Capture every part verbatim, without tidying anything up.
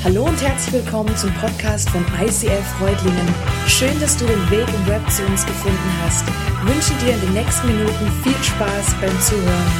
Hallo und herzlich willkommen zum Podcast von I C F Reutlingen. Schön, dass du den Weg im Web zu uns gefunden hast. Ich wünsche dir in den nächsten Minuten viel Spaß beim Zuhören.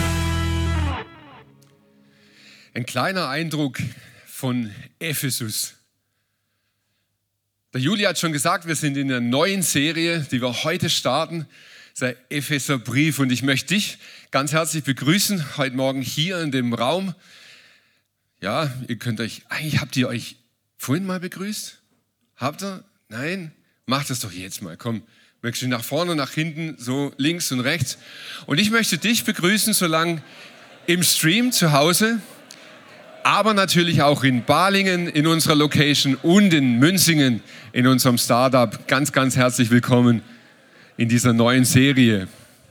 Ein kleiner Eindruck von Ephesus. Der Juli hat schon gesagt, wir sind in einer neuen Serie, die wir heute starten, der Epheserbrief. Und ich möchte dich ganz herzlich begrüßen, heute Morgen hier in dem Raum. Ja, ihr könnt euch, eigentlich habt ihr euch vorhin mal begrüßt? Habt ihr? Nein? Macht das doch jetzt mal, komm. Möchtest du nach vorne, nach hinten, so links und rechts. Und ich möchte dich begrüßen, solange im Stream zu Hause, aber natürlich auch in Balingen, in unserer Location und in Münzingen, in unserem Startup. Ganz, ganz herzlich willkommen in dieser neuen Serie.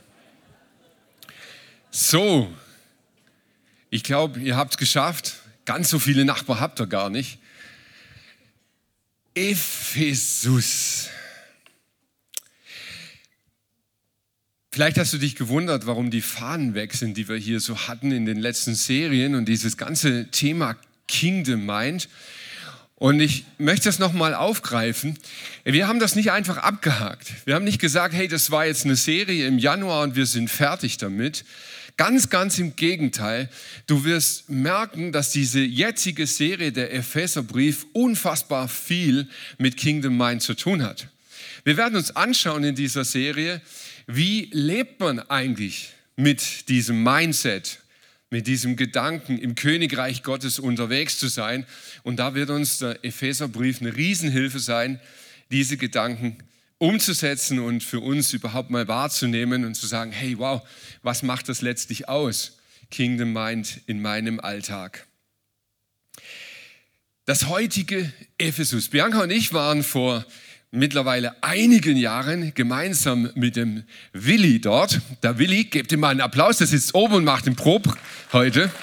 So, ich glaube, ihr habt es geschafft. Ganz so viele Nachbarn habt ihr gar nicht. Ephesus. Vielleicht hast du dich gewundert, warum die Fahnen weg sind, die wir hier so hatten in den letzten Serien und dieses ganze Thema Kingdom Mind. Und ich möchte das nochmal aufgreifen. Wir haben das nicht einfach abgehakt. Wir haben nicht gesagt, hey, das war jetzt eine Serie im Januar und wir sind fertig damit. Ganz, ganz im Gegenteil. Du wirst merken, dass diese jetzige Serie, der Epheserbrief, unfassbar viel mit Kingdom Mind zu tun hat. Wir werden uns anschauen in dieser Serie, wie lebt man eigentlich mit diesem Mindset, mit diesem Gedanken, im Königreich Gottes unterwegs zu sein. Und da wird uns der Epheserbrief eine Riesenhilfe sein, diese Gedanken umzusetzen und für uns überhaupt mal wahrzunehmen und zu sagen, hey, wow, was macht das letztlich aus, Kingdom Mind in meinem Alltag? Das heutige Ephesus. Bianca und ich waren vor mittlerweile einigen Jahren gemeinsam mit dem Willi dort. Der Willi, gebt ihm mal einen Applaus, der sitzt oben und macht den Prob heute.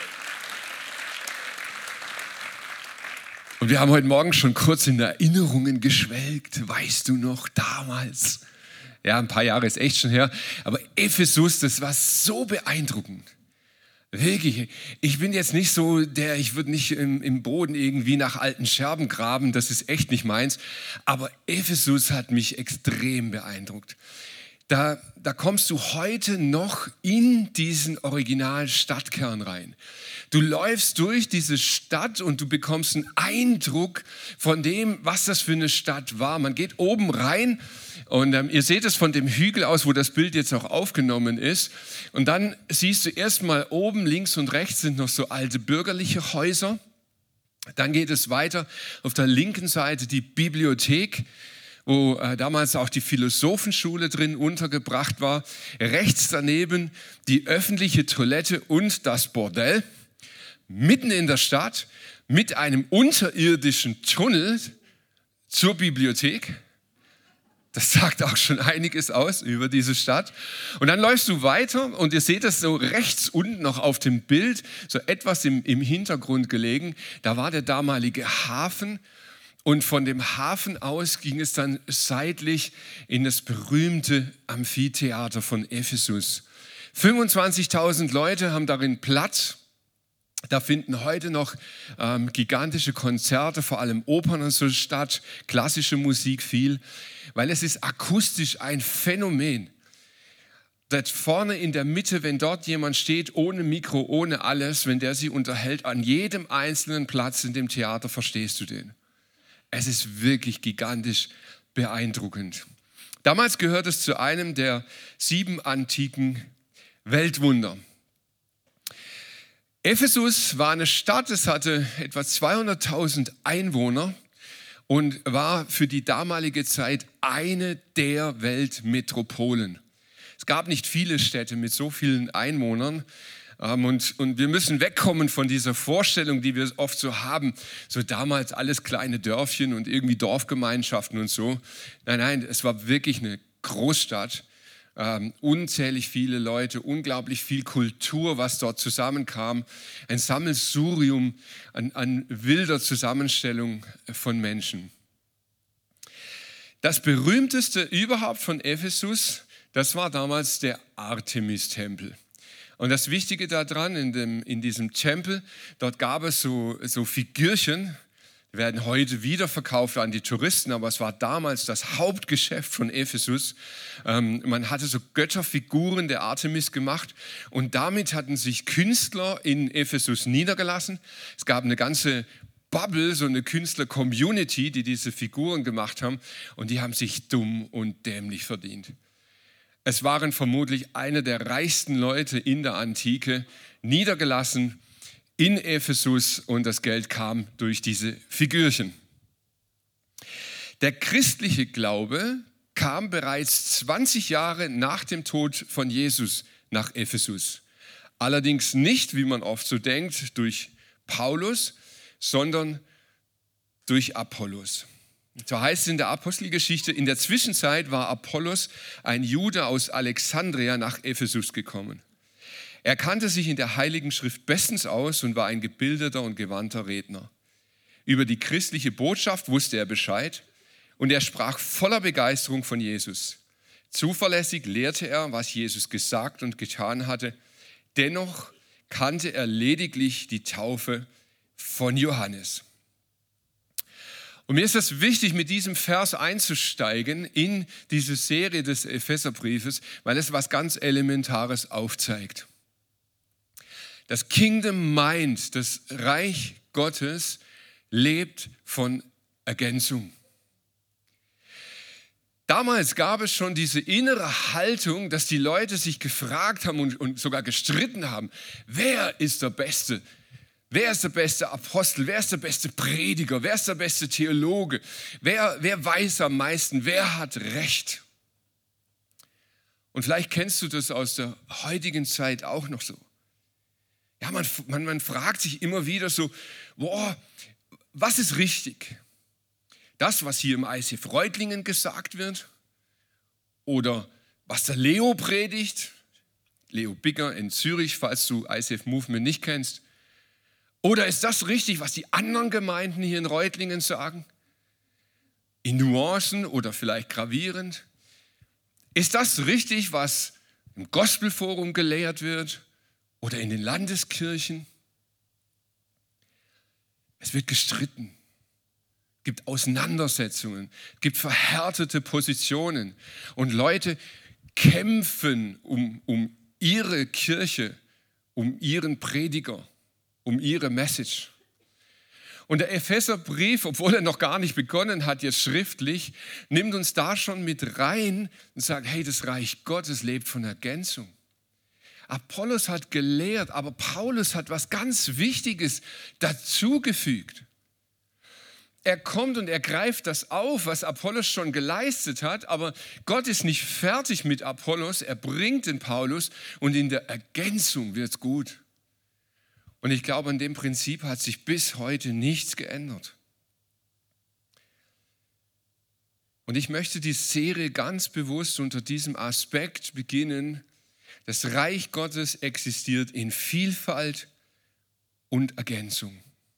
Und wir haben heute Morgen schon kurz in Erinnerungen geschwelgt. Weißt du noch, damals? Ja, ein paar Jahre ist echt schon her. Aber Ephesus, das war so beeindruckend. Wirklich. Ich bin jetzt nicht so der, ich würde nicht im, im Boden irgendwie nach alten Scherben graben. Das ist echt nicht meins. Aber Ephesus hat mich extrem beeindruckt. Da, da kommst du heute noch in diesen Original-Stadtkern rein. Du läufst durch diese Stadt und du bekommst einen Eindruck von dem, was das für eine Stadt war. Man geht oben rein und ähm, ihr seht es von dem Hügel aus, wo das Bild jetzt auch aufgenommen ist. Und dann siehst du erstmal oben links und rechts sind noch so alte bürgerliche Häuser. Dann geht es weiter auf der linken Seite die Bibliothek, wo äh, damals auch die Philosophenschule drin untergebracht war. Rechts daneben die öffentliche Toilette und das Bordell. Mitten in der Stadt mit einem unterirdischen Tunnel zur Bibliothek. Das sagt auch schon einiges aus über diese Stadt. Und dann läufst du weiter und ihr seht das so rechts unten noch auf dem Bild, so etwas im, im Hintergrund gelegen. Da war der damalige Hafen. Und von dem Hafen aus ging es dann seitlich in das berühmte Amphitheater von Ephesus. fünfundzwanzigtausend Leute haben darin Platz. Da finden heute noch ähm, gigantische Konzerte, vor allem Opern und so statt, klassische Musik viel, weil es ist akustisch ein Phänomen. Dort vorne in der Mitte, wenn dort jemand steht, ohne Mikro, ohne alles, wenn der sich unterhält, an jedem einzelnen Platz in dem Theater verstehst du den. Es ist wirklich gigantisch beeindruckend. Damals gehört es zu einem der sieben antiken Weltwunder. Ephesus war eine Stadt, es hatte etwa zweihunderttausend Einwohner und war für die damalige Zeit eine der Weltmetropolen. Es gab nicht viele Städte mit so vielen Einwohnern. Und, und wir müssen wegkommen von dieser Vorstellung, die wir oft so haben, so damals alles kleine Dörfchen und irgendwie Dorfgemeinschaften und so. Nein, nein, es war wirklich eine Großstadt, ähm, unzählig viele Leute, unglaublich viel Kultur, was dort zusammenkam, ein Sammelsurium an, an wilder Zusammenstellung von Menschen. Das berühmteste überhaupt von Ephesus, das war damals der Artemis-Tempel. Und das Wichtige daran, in, dem, in diesem Tempel, dort gab es so, so Figürchen, Die werden heute wieder verkauft an die Touristen, aber es war damals das Hauptgeschäft von Ephesus. Ähm, man hatte so Götterfiguren der Artemis gemacht und damit hatten sich Künstler in Ephesus niedergelassen. Es gab eine ganze Bubble, so eine Künstler-Community, die diese Figuren gemacht haben und die haben sich dumm und dämlich verdient. Es waren vermutlich eine der reichsten Leute in der Antike, niedergelassen in Ephesus und das Geld kam durch diese Figürchen. Der christliche Glaube kam bereits zwanzig Jahre nach dem Tod von Jesus nach Ephesus. Allerdings nicht, wie man oft so denkt, durch Paulus, sondern durch Apollos. So heißt es in der Apostelgeschichte, in der Zwischenzeit war Apollos, ein Jude aus Alexandria, nach Ephesus gekommen. Er kannte sich in der Heiligen Schrift bestens aus und war ein gebildeter und gewandter Redner. Über die christliche Botschaft wusste er Bescheid und er sprach voller Begeisterung von Jesus. Zuverlässig lehrte er, was Jesus gesagt und getan hatte. Dennoch kannte er lediglich die Taufe von Johannes. Und mir ist es wichtig, mit diesem Vers einzusteigen in diese Serie des Epheserbriefes, weil es was ganz Elementares aufzeigt. Das Kingdom Mind, das Reich Gottes, lebt von Ergänzung. Damals gab es schon diese innere Haltung, dass die Leute sich gefragt haben und, und sogar gestritten haben, wer ist der Beste? Wer ist der beste Apostel? Wer ist der beste Prediger? Wer ist der beste Theologe? Wer, wer weiß am meisten? Wer hat Recht? Und vielleicht kennst du das aus der heutigen Zeit auch noch so. Ja, man, man, man fragt sich immer wieder so, boah, was ist richtig? Das, was hier im I C F Reutlingen gesagt wird? Oder was der Leo predigt? Leo Bigger in Zürich, falls du I C F Movement nicht kennst. Oder ist das richtig, was die anderen Gemeinden hier in Reutlingen sagen? In Nuancen oder vielleicht gravierend? Ist das richtig, was im Gospelforum gelehrt wird? Oder in den Landeskirchen? Es wird gestritten. Es gibt Auseinandersetzungen. Es gibt verhärtete Positionen. Und Leute kämpfen um, um ihre Kirche, um ihren Prediger, um ihre Message. Und der Epheserbrief, obwohl er noch gar nicht begonnen hat, jetzt schriftlich, nimmt uns da schon mit rein und sagt, hey, das Reich Gottes lebt von Ergänzung. Apollos hat gelehrt, aber Paulus hat was ganz Wichtiges dazugefügt. Er kommt und er greift das auf, was Apollos schon geleistet hat, aber Gott ist nicht fertig mit Apollos, er bringt den Paulus und in der Ergänzung wird es gut. Und ich glaube, an dem Prinzip hat sich bis heute nichts geändert. Und ich möchte die Serie ganz bewusst unter diesem Aspekt beginnen. Das Reich Gottes existiert in Vielfalt und Ergänzung.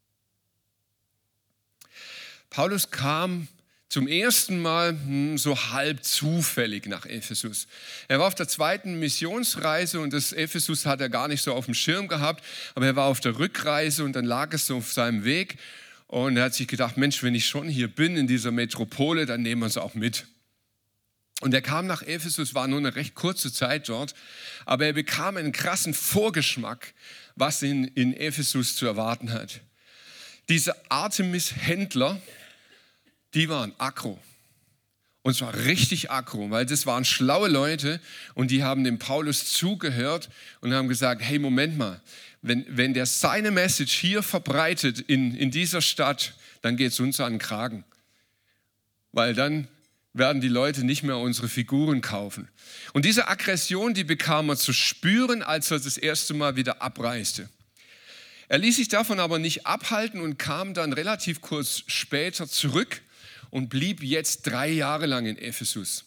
Paulus kam zum ersten Mal hm, so halb zufällig nach Ephesus. Er war auf der zweiten Missionsreise und das Ephesus hat er gar nicht so auf dem Schirm gehabt, aber er war auf der Rückreise und dann lag es so auf seinem Weg und er hat sich gedacht, Mensch, wenn ich schon hier bin in dieser Metropole, dann nehmen wir es auch mit. Und er kam nach Ephesus, war nur eine recht kurze Zeit dort, aber er bekam einen krassen Vorgeschmack, was ihn in Ephesus zu erwarten hat. Diese Artemis-Händler, die waren aggro. Und zwar richtig aggro, weil das waren schlaue Leute und die haben dem Paulus zugehört und haben gesagt, hey, Moment mal, wenn, wenn der seine Message hier verbreitet in, in dieser Stadt, dann geht es uns an den Kragen. Weil dann werden die Leute nicht mehr unsere Figuren kaufen. Und diese Aggression, die bekam er zu spüren, als er das erste Mal wieder abreiste. Er ließ sich davon aber nicht abhalten und kam dann relativ kurz später zurück und blieb jetzt drei Jahre lang in Ephesus.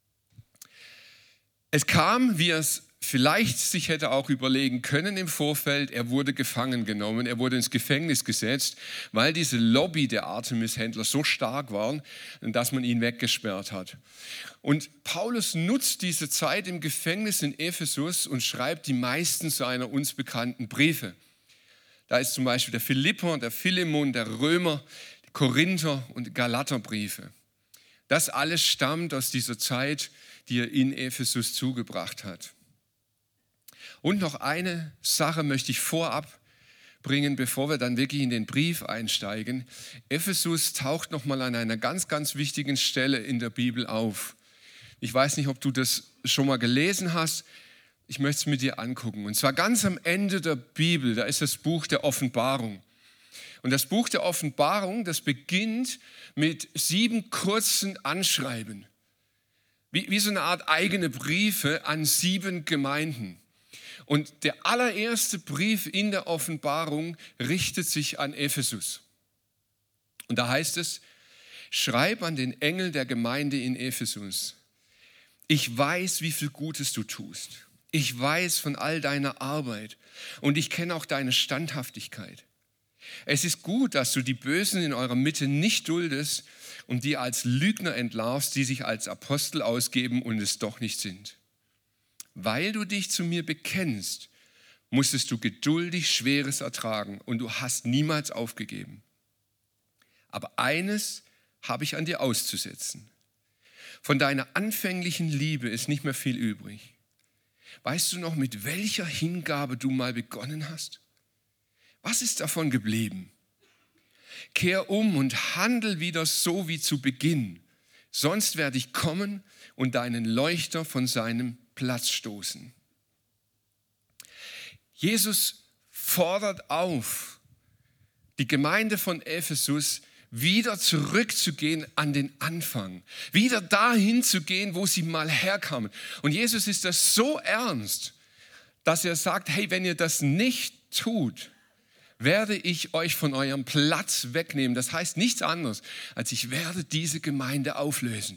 Es kam, wie er es vielleicht sich hätte auch überlegen können im Vorfeld, er wurde gefangen genommen, er wurde ins Gefängnis gesetzt, weil diese Lobby der Artemis-Händler so stark war, dass man ihn weggesperrt hat. Und Paulus nutzt diese Zeit im Gefängnis in Ephesus und schreibt die meisten seiner uns bekannten Briefe. Da ist zum Beispiel der Philipper, der Philemon, der Römer, die Korinther- und Galaterbriefe. Das alles stammt aus dieser Zeit, die er in Ephesus zugebracht hat. Und noch eine Sache möchte ich vorab bringen, bevor wir dann wirklich in den Brief einsteigen. Ephesus taucht nochmal an einer ganz, ganz wichtigen Stelle in der Bibel auf. Ich weiß nicht, ob du das schon mal gelesen hast. Ich möchte es mit dir angucken. Und zwar ganz am Ende der Bibel, da ist das Buch der Offenbarung. Und das Buch der Offenbarung, das beginnt mit sieben kurzen Anschreiben. Wie, wie so eine Art eigene Briefe an sieben Gemeinden. Und der allererste Brief in der Offenbarung richtet sich an Ephesus. Und da heißt es, schreib an den Engel der Gemeinde in Ephesus. Ich weiß, wie viel Gutes du tust. Ich weiß von all deiner Arbeit und ich kenne auch deine Standhaftigkeit. Es ist gut, dass du die Bösen in eurer Mitte nicht duldest und die als Lügner entlarvst, die sich als Apostel ausgeben und es doch nicht sind. Weil du dich zu mir bekennst, musstest du geduldig Schweres ertragen und du hast niemals aufgegeben. Aber eines habe ich an dir auszusetzen. Von deiner anfänglichen Liebe ist nicht mehr viel übrig. Weißt du noch, mit welcher Hingabe du mal begonnen hast? Was ist davon geblieben? Kehr um und handel wieder so wie zu Beginn. Sonst werde ich kommen und deinen Leuchter von seinem Platz stoßen. Jesus fordert auf, die Gemeinde von Ephesus wieder zurückzugehen an den Anfang, wieder dahin zu gehen, wo sie mal herkamen. Und Jesus ist das so ernst, dass er sagt, hey, wenn ihr das nicht tut, werde ich euch von eurem Platz wegnehmen. Das heißt nichts anderes, als ich werde diese Gemeinde auflösen.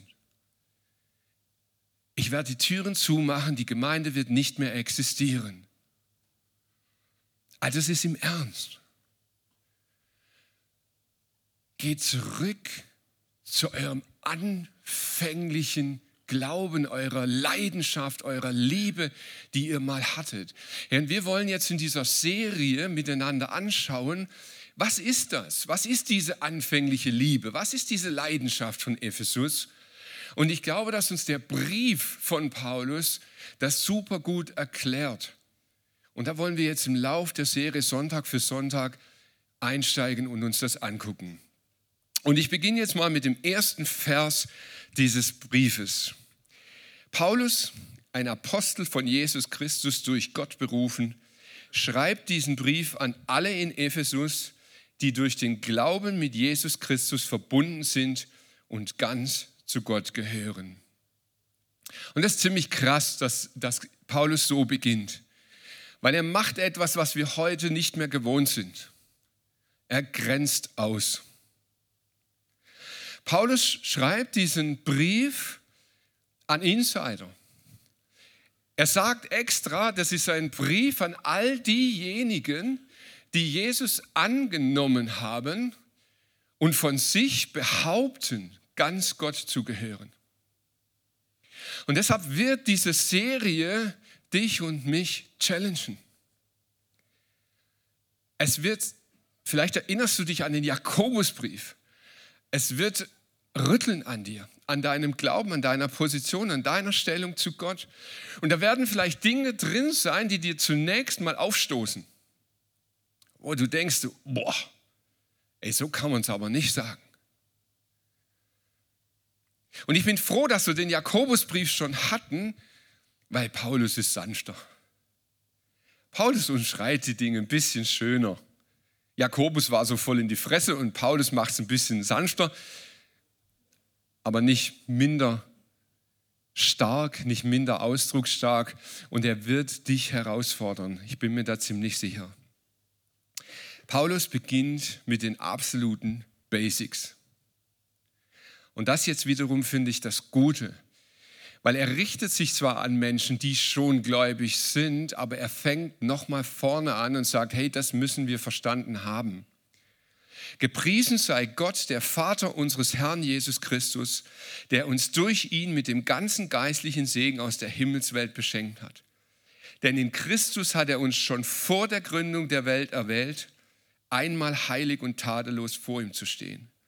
Ich werde die Türen zumachen, die Gemeinde wird nicht mehr existieren. Also es ist im Ernst. Geht zurück zu eurem anfänglichen Glauben, eurer Leidenschaft, eurer Liebe, die ihr mal hattet. Ja, und wir wollen jetzt in dieser Serie miteinander anschauen, was ist das? Was ist diese anfängliche Liebe? Was ist diese Leidenschaft von Ephesus? Und ich glaube, dass uns der Brief von Paulus das super gut erklärt. Und da wollen wir jetzt im Lauf der Serie Sonntag für Sonntag einsteigen und uns das angucken. Und ich beginne jetzt mal mit dem ersten Vers dieses Briefes. Paulus, ein Apostel von Jesus Christus, durch Gott berufen, schreibt diesen Brief an alle in Ephesus, die durch den Glauben mit Jesus Christus verbunden sind und ganz zu Gott gehören. Und das ist ziemlich krass, dass, dass Paulus so beginnt, weil er macht etwas, was wir heute nicht mehr gewohnt sind. Er grenzt aus. Paulus schreibt diesen Brief an Insider. Er sagt extra, das ist ein Brief an all diejenigen, die Jesus angenommen haben und von sich behaupten, ganz Gott zu gehören. Und deshalb wird diese Serie dich und mich challengen. Es wird, vielleicht erinnerst du dich an den Jakobusbrief, es wird rütteln an dir, an deinem Glauben, an deiner Position, an deiner Stellung zu Gott. Und da werden vielleicht Dinge drin sein, die dir zunächst mal aufstoßen. Wo du denkst, boah, ey, so kann man es aber nicht sagen. Und ich bin froh, dass wir den Jakobusbrief schon hatten, weil Paulus ist sanfter. Paulus umschreibt die Dinge ein bisschen schöner. Jakobus war so voll in die Fresse und Paulus macht es ein bisschen sanfter, aber nicht minder stark, nicht minder ausdrucksstark. Und er wird dich herausfordern. Ich bin mir da ziemlich sicher. Paulus beginnt mit den absoluten Basics. Und das jetzt wiederum finde ich das Gute. Weil er richtet sich zwar an Menschen, die schon gläubig sind, aber er fängt nochmal vorne an und sagt, hey, das müssen wir verstanden haben. Gepriesen sei Gott, der Vater unseres Herrn Jesus Christus, der uns durch ihn mit dem ganzen geistlichen Segen aus der Himmelswelt beschenkt hat. Denn in Christus hat er uns schon vor der Gründung der Welt erwählt, einmal heilig und tadellos vor ihm zu stehen.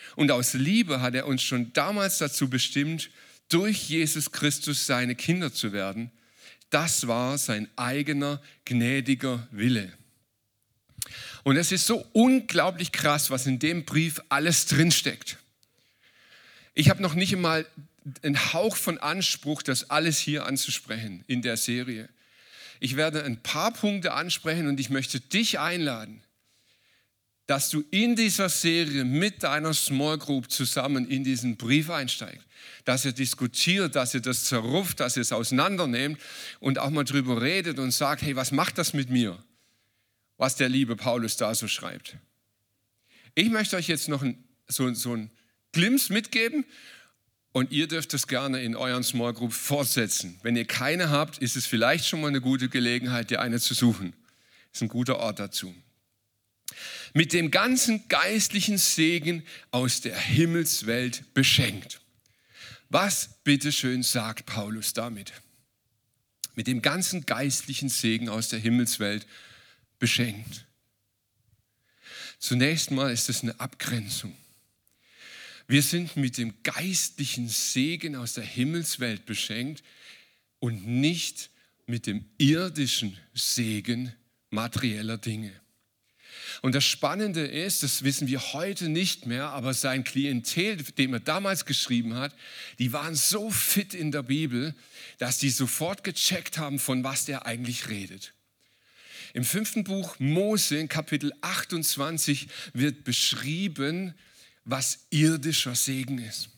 Und aus Liebe hat er uns schon damals dazu bestimmt, durch Jesus Christus seine Kinder zu werden. Das war sein eigener gnädiger Wille. Und es ist so unglaublich krass, was in dem Brief alles drinsteckt. Ich habe noch nicht einmal einen Hauch von Anspruch, das alles hier anzusprechen in der Serie. Ich werde ein paar Punkte ansprechen und ich möchte dich einladen, dass du in dieser Serie mit deiner Small Group zusammen in diesen Brief einsteigst, dass ihr diskutiert, dass ihr das zerrufft, dass ihr es auseinandernehmt und auch mal drüber redet und sagt, hey, was macht das mit mir, was der liebe Paulus da so schreibt. Ich möchte euch jetzt noch ein, so, so einen Glimpse mitgeben und ihr dürft das gerne in euren Small Group fortsetzen. Wenn ihr keine habt, ist es vielleicht schon mal eine gute Gelegenheit, dir eine zu suchen. Ist ein guter Ort dazu. Mit dem ganzen geistlichen Segen aus der Himmelswelt beschenkt. Was bitteschön sagt Paulus damit? Mit dem ganzen geistlichen Segen aus der Himmelswelt beschenkt. Zunächst mal ist es eine Abgrenzung. Wir sind mit dem geistlichen Segen aus der Himmelswelt beschenkt und nicht mit dem irdischen Segen materieller Dinge. Und das Spannende ist, das wissen wir heute nicht mehr, aber sein Klientel, dem er damals geschrieben hat, die waren so fit in der Bibel, dass die sofort gecheckt haben, von was der eigentlich redet. Im fünften Buch Mose, in Kapitel achtundzwanzig, wird beschrieben, was irdischer Segen ist.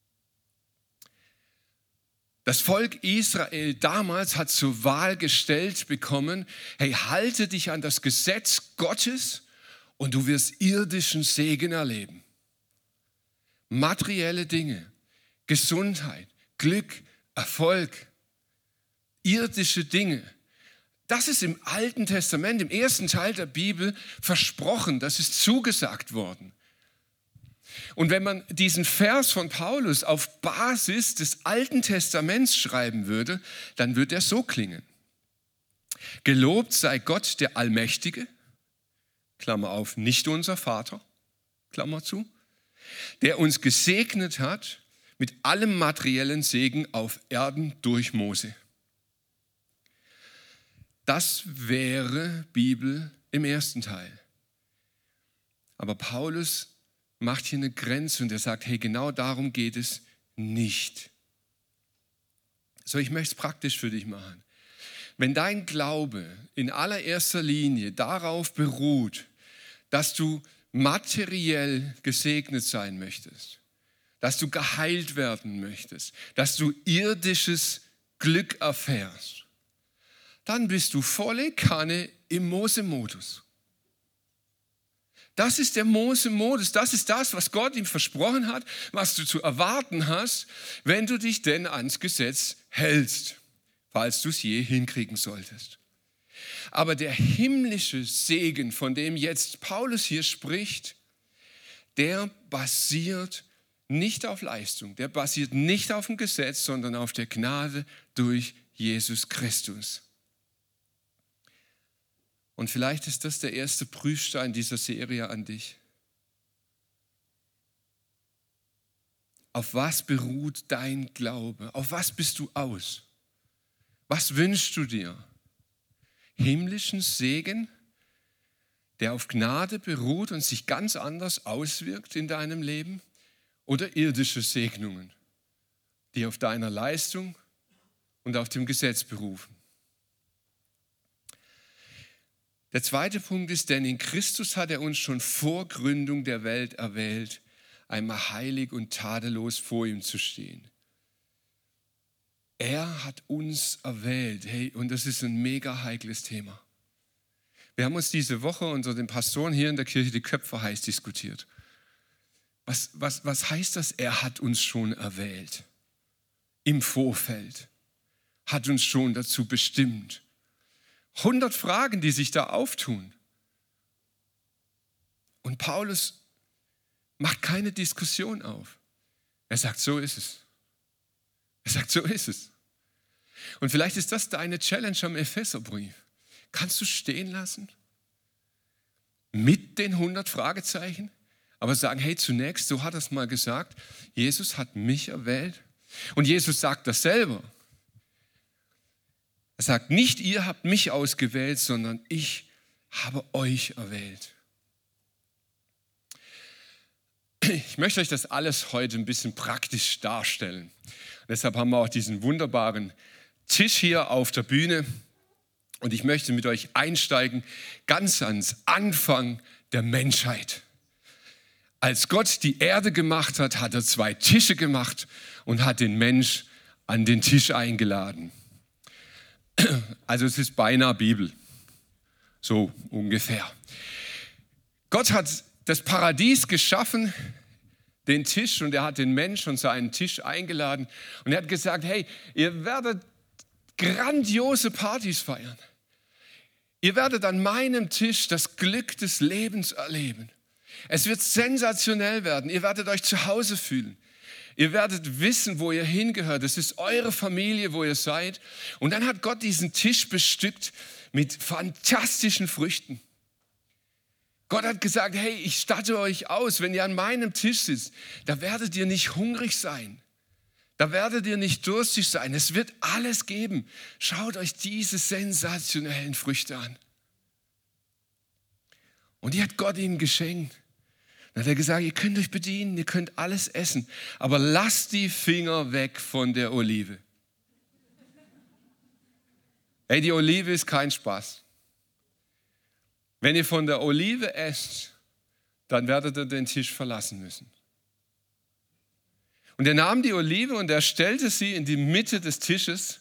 Das Volk Israel damals hat zur Wahl gestellt bekommen, hey, halte dich an das Gesetz Gottes und du wirst irdischen Segen erleben. Materielle Dinge, Gesundheit, Glück, Erfolg, irdische Dinge. Das ist im Alten Testament, im ersten Teil der Bibel versprochen, das ist zugesagt worden. Und wenn man diesen Vers von Paulus auf Basis des Alten Testaments schreiben würde, dann würde er so klingen. Gelobt sei Gott, der Allmächtige, Klammer auf, nicht unser Vater, Klammer zu, der uns gesegnet hat mit allem materiellen Segen auf Erden durch Mose. Das wäre Bibel im ersten Teil. Aber Paulus macht hier eine Grenze und er sagt, hey, genau darum geht es nicht. So, ich möchte es praktisch für dich machen. Wenn dein Glaube in allererster Linie darauf beruht, dass du materiell gesegnet sein möchtest, dass du geheilt werden möchtest, dass du irdisches Glück erfährst, dann bist du volle Kanne im Mose-Modus. Das ist der Mose-Modus, das ist das, was Gott ihm versprochen hat, was du zu erwarten hast, wenn du dich denn ans Gesetz hältst, falls du es je hinkriegen solltest. Aber der himmlische Segen, von dem jetzt Paulus hier spricht, der basiert nicht auf Leistung, der basiert nicht auf dem Gesetz, sondern auf der Gnade durch Jesus Christus. Und vielleicht ist das der erste Prüfstein dieser Serie an dich. Auf was beruht dein Glaube? Auf was bist du aus? Was wünschst du dir? Himmlischen Segen, der auf Gnade beruht und sich ganz anders auswirkt in deinem Leben? Oder irdische Segnungen, die auf deiner Leistung und auf dem Gesetz berufen? Der zweite Punkt ist, denn in Christus hat er uns schon vor Gründung der Welt erwählt, einmal heilig und tadellos vor ihm zu stehen. Er hat uns erwählt, hey, und das ist ein mega heikles Thema. Wir haben uns diese Woche unter den Pastoren hier in der Kirche die Köpfe heiß diskutiert. Was, was, was heißt das? Er hat uns schon erwählt, im Vorfeld, hat uns schon dazu bestimmt. Hundert Fragen, die sich da auftun. Und Paulus macht keine Diskussion auf. Er sagt, so ist es. Er sagt, so ist es. Und vielleicht ist das deine Challenge am Epheserbrief. Kannst du stehen lassen? Mit den hundert Fragezeichen? aber sagen, hey, zunächst, so hat er es mal gesagt, Jesus hat mich erwählt. Und Jesus sagt das selber. Er sagt, nicht ihr habt mich ausgewählt, sondern ich habe euch erwählt. Ich möchte euch das alles heute ein bisschen praktisch darstellen. Und deshalb haben wir auch diesen wunderbaren Tisch hier auf der Bühne. Und ich möchte mit euch einsteigen, ganz ans Anfang der Menschheit. Als Gott die Erde gemacht hat, hat er zwei Tische gemacht und hat den Mensch an den Tisch eingeladen. Also es ist beinahe Bibel, so ungefähr. Gott hat das Paradies geschaffen, den Tisch, und er hat den Mensch und seinen Tisch eingeladen. Und er hat gesagt, hey, ihr werdet grandiose Partys feiern. Ihr werdet an meinem Tisch das Glück des Lebens erleben. Es wird sensationell werden. Ihr werdet euch zu Hause fühlen. Ihr werdet wissen, wo ihr hingehört. Es ist eure Familie, wo ihr seid. Und dann hat Gott diesen Tisch bestückt mit fantastischen Früchten. Gott hat gesagt, hey, ich statte euch aus, wenn ihr an meinem Tisch sitzt, da werdet ihr nicht hungrig sein. Da werdet ihr nicht durstig sein. Es wird alles geben. Schaut euch diese sensationellen Früchte an. Und die hat Gott ihnen geschenkt. Dann hat er gesagt, ihr könnt euch bedienen, ihr könnt alles essen, aber lasst die Finger weg von der Olive. Hey, die Olive ist kein Spaß. Wenn ihr von der Olive esst, dann werdet ihr den Tisch verlassen müssen. Und er nahm die Olive und er stellte sie in die Mitte des Tisches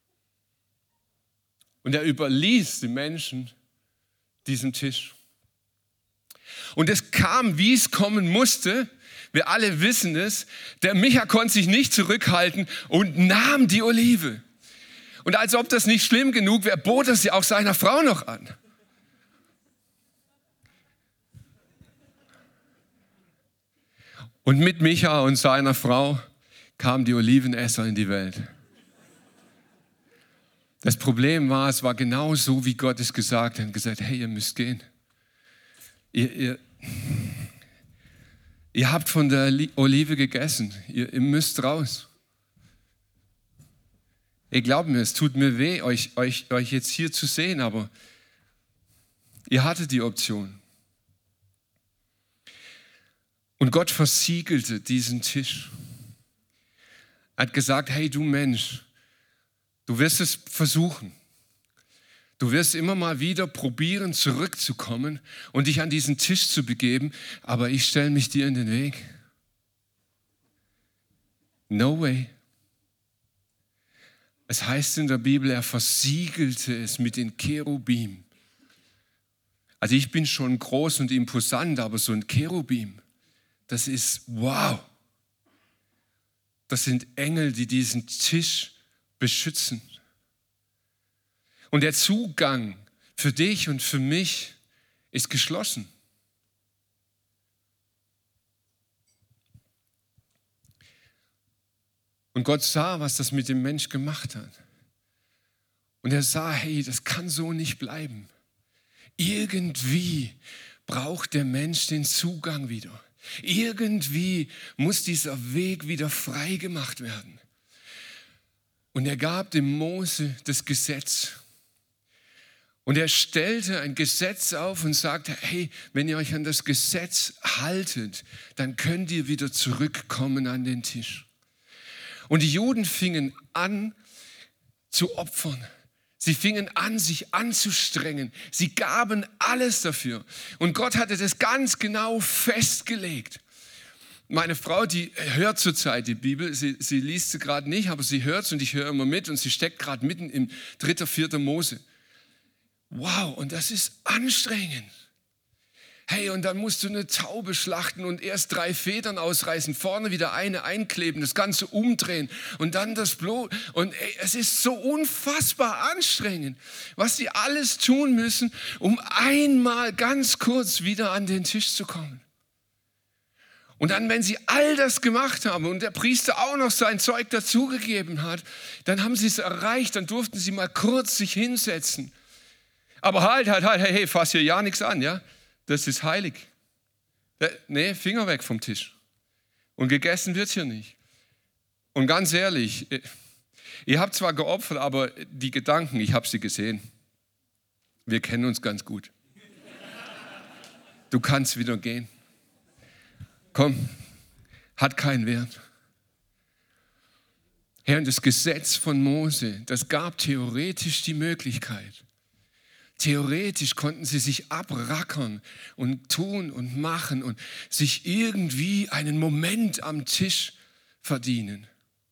und er überließ die Menschen diesem Tisch. Und es kam, wie es kommen musste. Wir alle wissen es. Der Micha konnte sich nicht zurückhalten und nahm die Olive. Und als ob das nicht schlimm genug wäre, bot er sie auch seiner Frau noch an. Und mit Micha und seiner Frau kamen die Olivenesser in die Welt. Das Problem war, es war genau so, wie Gott es gesagt hat. Er hat gesagt, hey, ihr müsst gehen. Ihr, ihr, ihr habt von der Olive gegessen. Ihr, ihr müsst raus. Ihr glaubt mir, es tut mir weh, euch, euch, euch jetzt hier zu sehen, aber ihr hattet die Option. Und Gott versiegelte diesen Tisch. Er hat gesagt, hey du Mensch, du wirst es versuchen. Du wirst immer mal wieder probieren, zurückzukommen und dich an diesen Tisch zu begeben, aber ich stelle mich dir in den Weg. No way. Es heißt in der Bibel, er versiegelte es mit den Cherubim. Also ich bin schon groß und imposant, aber so ein Cherubim, das ist wow. Das sind Engel, die diesen Tisch beschützen. Und der Zugang für dich und für mich ist geschlossen. Und Gott sah, was das mit dem Mensch gemacht hat. Und er sah, hey, das kann so nicht bleiben. Irgendwie braucht der Mensch den Zugang wieder. Irgendwie muss dieser Weg wieder frei gemacht werden. Und er gab dem Mose das Gesetz. Und er stellte ein Gesetz auf und sagte, hey, wenn ihr euch an das Gesetz haltet, dann könnt ihr wieder zurückkommen an den Tisch. Und die Juden fingen an zu opfern. Sie fingen an, sich anzustrengen. Sie gaben alles dafür. Und Gott hatte das ganz genau festgelegt. Meine Frau, die hört zurzeit die Bibel, sie, sie liest sie gerade nicht, aber sie hört es und ich höre immer mit und sie steckt gerade mitten im dritter, vierter Mose. Wow, und das ist anstrengend. Hey, und dann musst du eine Taube schlachten und erst drei Federn ausreißen, vorne wieder eine einkleben, das Ganze umdrehen und dann das Blut. Und ey, es ist so unfassbar anstrengend, was sie alles tun müssen, um einmal ganz kurz wieder an den Tisch zu kommen. Und dann, wenn sie all das gemacht haben und der Priester auch noch sein Zeug dazugegeben hat, dann haben sie es erreicht, dann durften sie mal kurz sich hinsetzen. Aber halt, halt, halt, hey, hey, fass hier ja nichts an, ja? Das ist heilig. Nee, Finger weg vom Tisch. Und gegessen wird hier nicht. Und ganz ehrlich, ihr habt zwar geopfert, aber die Gedanken, ich habe sie gesehen. Wir kennen uns ganz gut. Du kannst wieder gehen. Komm, hat keinen Wert. Herr, und das Gesetz von Mose, das gab theoretisch die Möglichkeit. Theoretisch konnten sie sich abrackern und tun und machen und sich irgendwie einen Moment am Tisch verdienen.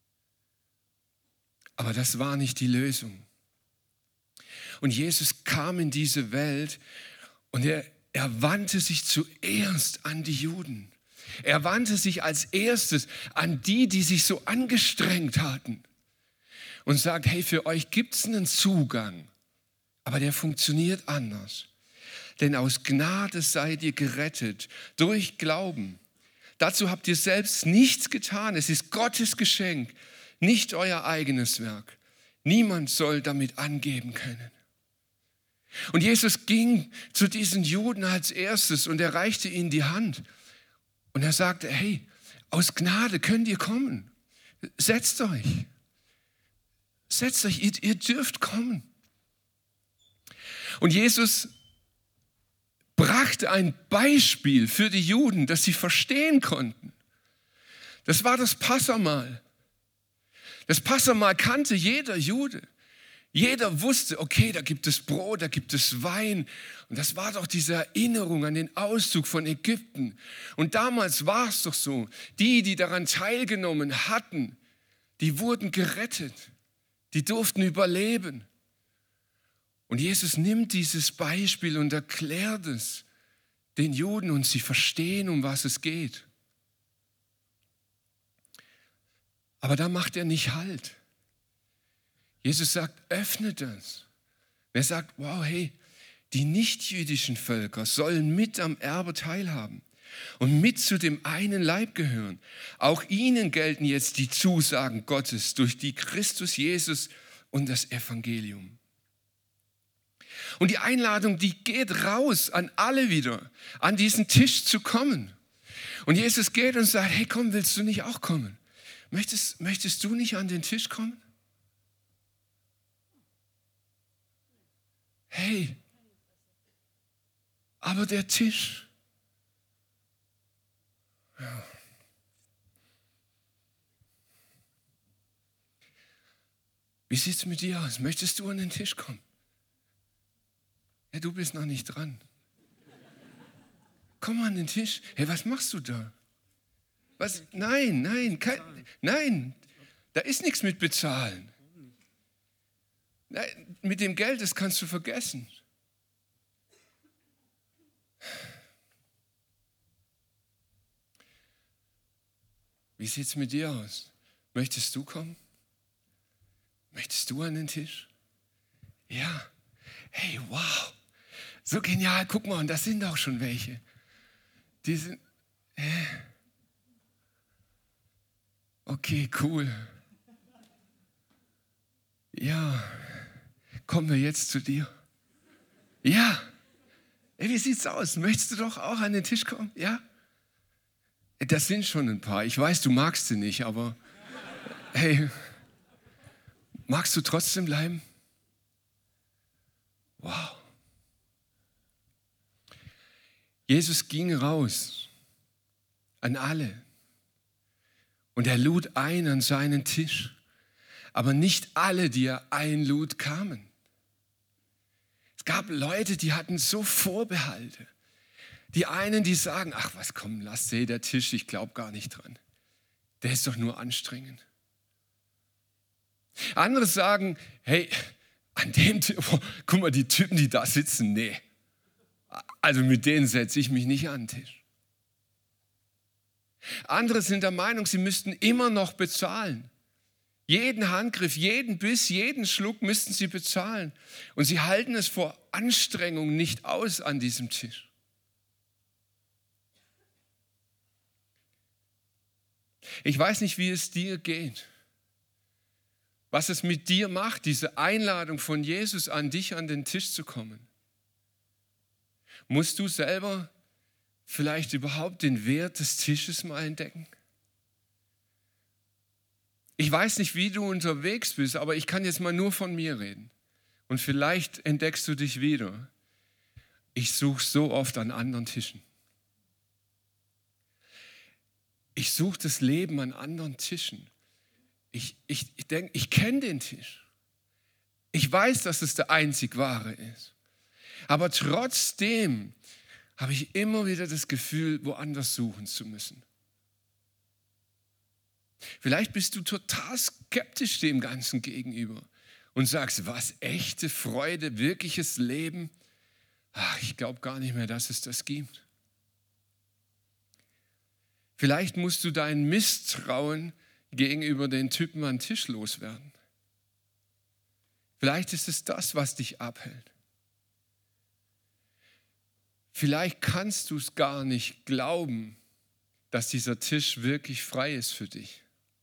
Aber das war nicht die Lösung. Und Jesus kam in diese Welt und er, er wandte sich zuerst an die Juden. Er wandte sich als erstes an die, die sich so angestrengt hatten und sagt, hey, für euch gibt es einen Zugang, aber der funktioniert anders. Denn aus Gnade seid ihr gerettet durch Glauben. Dazu habt ihr selbst nichts getan. Es ist Gottes Geschenk, nicht euer eigenes Werk. Niemand soll damit angeben können. Und Jesus ging zu diesen Juden als erstes und er reichte ihnen die Hand. Und er sagte, hey, aus Gnade könnt ihr kommen. Setzt euch. Setzt euch, ihr, ihr dürft kommen. Und Jesus brachte ein Beispiel für die Juden, das sie verstehen konnten. Das war das Passahmahl. Das Passahmahl kannte jeder Jude. Jeder wusste, okay, da gibt es Brot, da gibt es Wein. Und das war doch diese Erinnerung an den Auszug von Ägypten. Und damals war es doch so, die, die daran teilgenommen hatten, die wurden gerettet. Die durften überleben. Und Jesus nimmt dieses Beispiel und erklärt es den Juden und sie verstehen, um was es geht. Aber da macht er nicht Halt. Jesus sagt, öffnet das. Er sagt, wow, hey, die nichtjüdischen Völker sollen mit am Erbe teilhaben und mit zu dem einen Leib gehören. Auch ihnen gelten jetzt die Zusagen Gottes durch die Christus Jesus und das Evangelium. Und die Einladung, die geht raus an alle wieder, an diesen Tisch zu kommen. Und Jesus geht und sagt, hey komm, willst du nicht auch kommen? Möchtest, möchtest du nicht an den Tisch kommen? Hey, aber der Tisch, ja. Wie sieht es mit dir aus? Möchtest du an den Tisch kommen? Ja, du bist noch nicht dran. Komm an den Tisch. Hey, was machst du da? Was? Nein, nein, kein, nein, da ist nichts mit bezahlen. Nein, mit dem Geld, das kannst du vergessen. Wie sieht es mit dir aus? Möchtest du kommen? Möchtest du an den Tisch? Ja. Hey, wow. So genial. Guck mal, und das sind auch schon welche. Die sind... Äh. Okay, cool. Ja. Kommen wir jetzt zu dir? Ja. Ey, wie sieht's aus? Möchtest du doch auch an den Tisch kommen? Ja? Das sind schon ein paar. Ich weiß, du magst sie nicht, aber hey, magst du trotzdem bleiben? Wow. Jesus ging raus an alle und er lud ein an seinen Tisch, aber nicht alle, die er einlud, kamen. Es gab Leute, die hatten so Vorbehalte. Die einen, die sagen, ach was, komm, lass seh der Tisch, ich glaube gar nicht dran. Der ist doch nur anstrengend. Andere sagen, hey, an dem Tisch, oh, guck mal, die Typen, die da sitzen, nee. Also mit denen setze ich mich nicht an den Tisch. Andere sind der Meinung, sie müssten immer noch bezahlen. Jeden Handgriff, jeden Biss, jeden Schluck müssten sie bezahlen. Und sie halten es vor Anstrengung nicht aus an diesem Tisch. Ich weiß nicht, wie es dir geht, was es mit dir macht, diese Einladung von Jesus an dich an den Tisch zu kommen. Musst du selber vielleicht überhaupt den Wert des Tisches mal entdecken? Ich weiß nicht, wie du unterwegs bist, aber ich kann jetzt mal nur von mir reden. Und vielleicht entdeckst du dich wieder. Ich suche so oft an anderen Tischen. Ich suche das Leben an anderen Tischen. Ich, ich, ich denke, ich kenne den Tisch. Ich weiß, dass es der einzig wahre ist. Aber trotzdem habe ich immer wieder das Gefühl, woanders suchen zu müssen. Vielleicht bist du total skeptisch dem Ganzen gegenüber und sagst, was, echte Freude, wirkliches Leben? Ach, ich glaube gar nicht mehr, dass es das gibt. Vielleicht musst du dein Misstrauen gegenüber den Typen am Tisch loswerden. Vielleicht ist es das, was dich abhält. Vielleicht kannst du es gar nicht glauben, dass dieser Tisch wirklich frei ist für dich.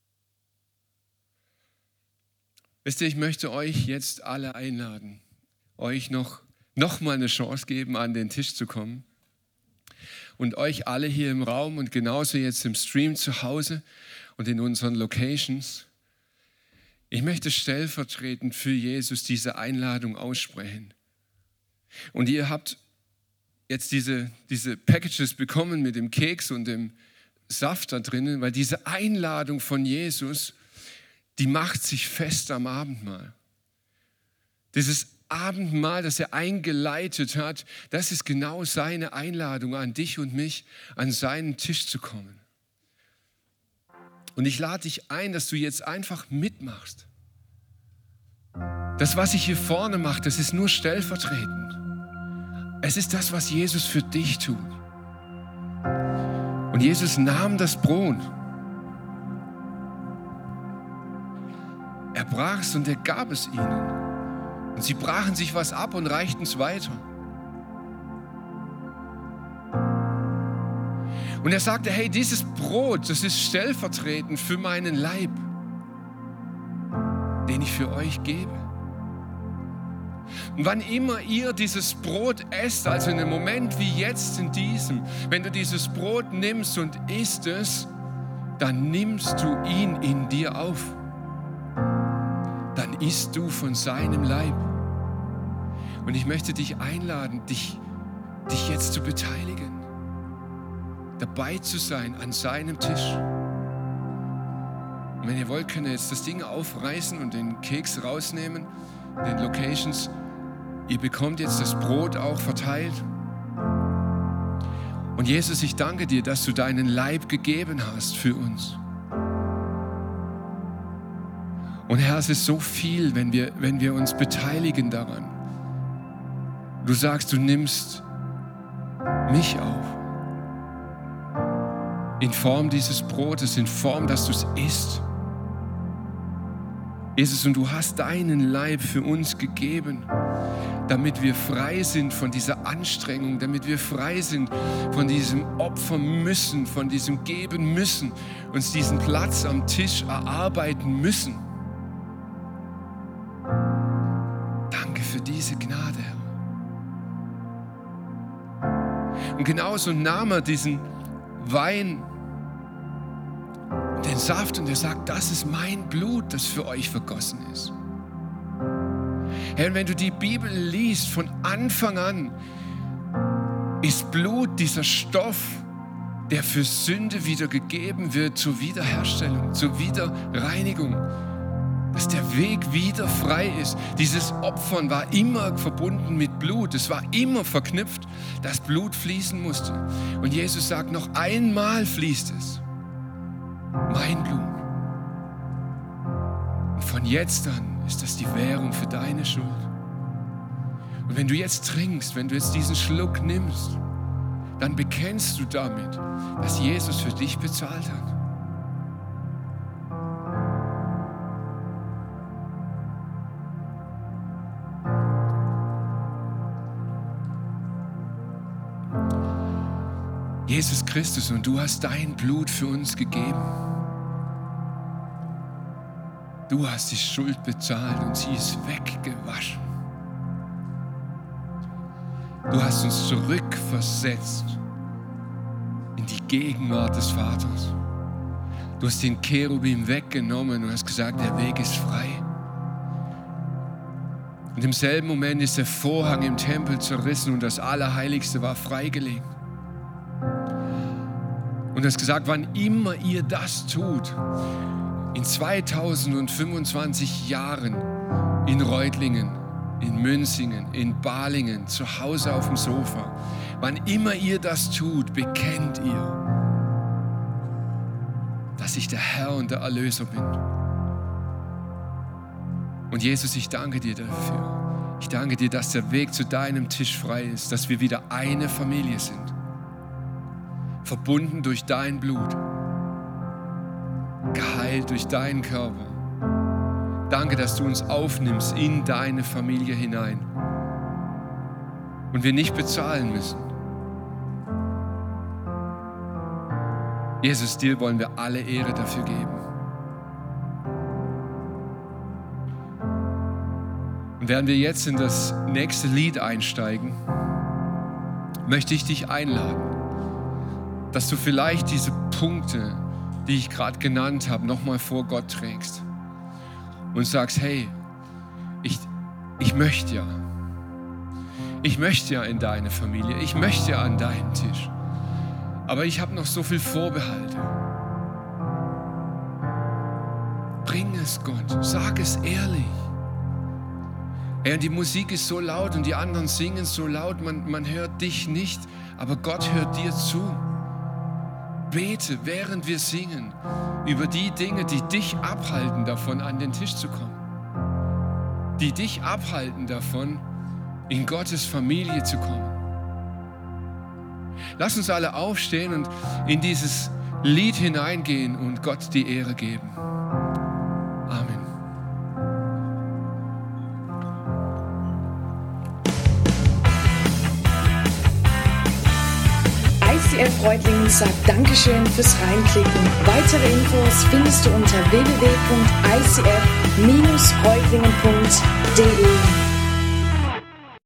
Wisst ihr, ich möchte euch jetzt alle einladen, euch noch, noch mal eine Chance geben, an den Tisch zu kommen. Und euch alle hier im Raum und genauso jetzt im Stream zu Hause und in unseren Locations. Ich möchte stellvertretend für Jesus diese Einladung aussprechen. Und ihr habt jetzt diese, diese Packages bekommen mit dem Keks und dem Saft da drinnen, weil diese Einladung von Jesus, die macht sich fest am Abendmahl. Dieses Abendmahl, das er eingeleitet hat, das ist genau seine Einladung an dich und mich, an seinen Tisch zu kommen. Und ich lade dich ein, dass du jetzt einfach mitmachst. Das, was ich hier vorne mache, das ist nur stellvertretend. Es ist das, was Jesus für dich tut. Und Jesus nahm das Brot. Er brach es und er gab es ihnen. Und sie brachen sich was ab und reichten es weiter. Und er sagte, hey, dieses Brot, das ist stellvertretend für meinen Leib, den ich für euch gebe. Und wann immer ihr dieses Brot esst, also in einem Moment wie jetzt in diesem, wenn du dieses Brot nimmst und isst es, dann nimmst du ihn in dir auf. Dann isst du von seinem Leib. Und ich möchte dich einladen, dich, dich jetzt zu beteiligen, dabei zu sein an seinem Tisch. Und wenn ihr wollt, könnt ihr jetzt das Ding aufreißen und den Keks rausnehmen, den Locations. Ihr bekommt jetzt das Brot auch verteilt. Und Jesus, ich danke dir, dass du deinen Leib gegeben hast für uns. Und Herr, es ist so viel, wenn wir, wenn wir uns beteiligen daran. Du sagst, du nimmst mich auf. In Form dieses Brotes, in Form, dass du es isst. Jesus, und du hast deinen Leib für uns gegeben, damit wir frei sind von dieser Anstrengung, damit wir frei sind von diesem Opfern müssen, von diesem Geben müssen, uns diesen Platz am Tisch erarbeiten müssen. Danke für diese Gnade, Herr. Und genauso nahm er diesen Wein, den Saft, und er sagt, das ist mein Blut, das für euch vergossen ist. Herr, und wenn du die Bibel liest, von Anfang an ist Blut dieser Stoff, der für Sünde wieder gegeben wird zur Wiederherstellung, zur Wiederreinigung, dass der Weg wieder frei ist. Dieses Opfern war immer verbunden mit Blut. Es war immer verknüpft, dass Blut fließen musste. Und Jesus sagt, noch einmal fließt es. Mein Blut. Und von jetzt an ist das die Währung für deine Schuld. Und wenn du jetzt trinkst, wenn du jetzt diesen Schluck nimmst, dann bekennst du damit, dass Jesus für dich bezahlt hat. Jesus Christus, und du hast dein Blut für uns gegeben. Du hast die Schuld bezahlt und sie ist weggewaschen. Du hast uns zurückversetzt Gegenwart des Vaters. Du hast den Cherubim weggenommen und hast gesagt, der Weg ist frei. Und im selben Moment ist der Vorhang im Tempel zerrissen und das Allerheiligste war freigelegt. Und du hast gesagt, wann immer ihr das tut, in zweitausendfünfundzwanzig Jahren in Reutlingen, in Münzingen, in Balingen, zu Hause auf dem Sofa, wann immer ihr das tut, bekennt ihr, dass ich der Herr und der Erlöser bin. Und Jesus, ich danke dir dafür. Ich danke dir, dass der Weg zu deinem Tisch frei ist, dass wir wieder eine Familie sind. Verbunden durch dein Blut, geheilt durch deinen Körper. Danke, dass du uns aufnimmst in deine Familie hinein und wir nicht bezahlen müssen. Jesus, dir wollen wir alle Ehre dafür geben. Und während wir jetzt in das nächste Lied einsteigen, möchte ich dich einladen, dass du vielleicht diese Punkte, die ich gerade genannt habe, nochmal vor Gott trägst und sagst, hey, ich, ich möchte ja, ich möchte ja in deine Familie, ich möchte ja an deinen Tisch, aber ich habe noch so viel Vorbehalte. Bring es Gott, sag es ehrlich. Ey, und die Musik ist so laut und die anderen singen so laut, man, man hört dich nicht, aber Gott hört dir zu. Bete, während wir singen, über die Dinge, die dich abhalten davon, an den Tisch zu kommen. Die dich abhalten davon, in Gottes Familie zu kommen. Lass uns alle aufstehen und in dieses Lied hineingehen und Gott die Ehre geben. Amen. I C F Reutlingen sagt Dankeschön fürs Reinklicken. Weitere Infos findest du unter w w w punkt i c f Bindestrich reutlingen punkt d e.